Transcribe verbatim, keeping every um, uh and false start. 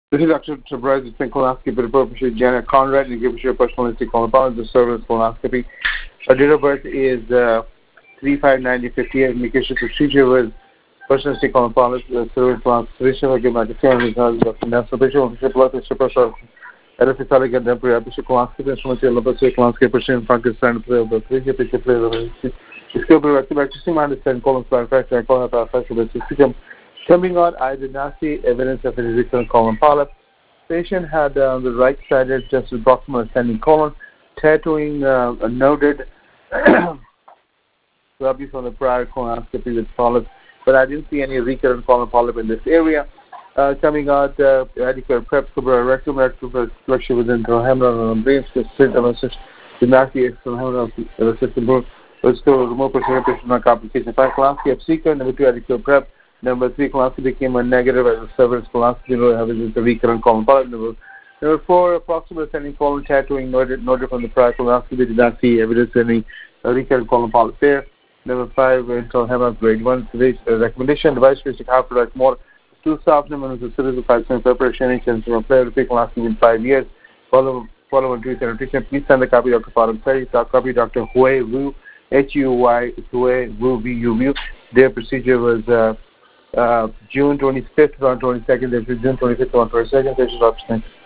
This is Doctor Surprise. It's been colonoscopy with Professor Janet Conrad and give us your personalistic colonoscopy, the service colonoscopy. Our date of birth is uh, three five nineteen fifty-eight. Medication procedure was personalistic colonoscopy, the service colonoscopy. I give my decision because Doctor National Bishop, Bishop Blood, Bishop Professor, Edifitalic and Temporary Bishop Colonoscopy, Instrumental Lopez, Colonoscopy, Percent, Fungus, Stand, Play, the three, Bishop Play, the skill to rectify, to see my understanding, colon, spine, fracture, and colon, fracture, the system. Coming out, I did not see evidence of a recurrent colon polyp. Patient had uh, the right-sided, just proximal ascending colon, tattooing uh, a noted rubbish from the prior colonoscopy with polyps, but I didn't see any recurrent colon polyp in this area. Uh, coming out, uh, adequate prep, rectum, rectum flexion within intrahumeral and brain, system assist, did not see extrahumeral system. Let's go remove precipitation, not complication. Five, colonoscopy of sequence. Number two, adequate prep. Number three, colonoscopy became a negative as a severance colonoscopy, having a recurrent colon polyp. Number, number four, proximal ascending colon tattooing noted, noted from the prior colonoscopy, did not see evidence of any uh, recurrent colon polyp there. Number five, until hemorrhage grade one, today's uh, recommendation, device which half like more, two soft numbers of series of five cent preparation, and can play with colonoscopy in five years. Follow, follow on Twitter and nutrition. Please send the copy to Doctor Farhad Saeed, copy Doctor Hui Wu, H U Y, Hui Wu, V U V. Their procedure was uh, Uh, June twenty-fifth, around twenty-second, June twenty-fifth, around twenty-second, patient option.